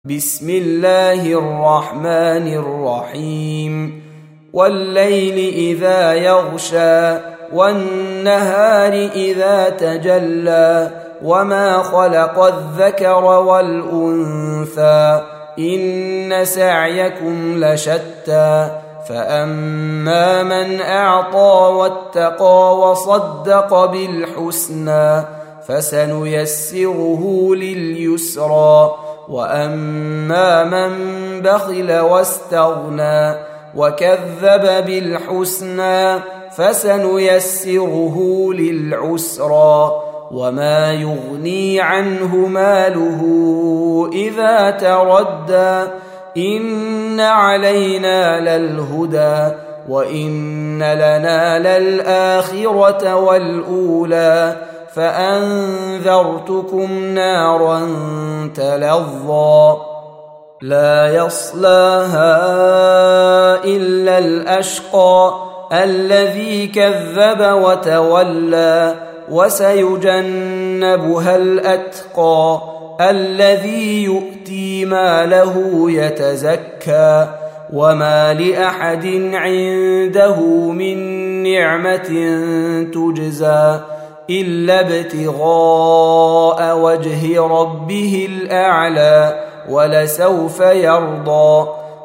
بسم الله الرحمن الرحيم والليل إذا يغشى والنهار إذا تجلى وما خلق الذكر والأنثى إن سعيكم لشتى فأما من أعطى واتقى وصدق بالحسنى فسنيسره لليسرى وأما من بخل واستغنى وكذب بالحسنى فسنيسره للعسرى وما يغني عنه ماله إذا تردى إن علينا للهدى وإن لنا للآخرة والأولى فأنذرتكم نارا تلظى لا يصلاها إلا الأشقى الذي كذب وتولى وسيجنبها الأتقى الذي يؤتي ماله يتزكى وما لأحد عنده من نعمة تجزى إلا ابتغاء وجه ربه الأعلى ولسوف يرضى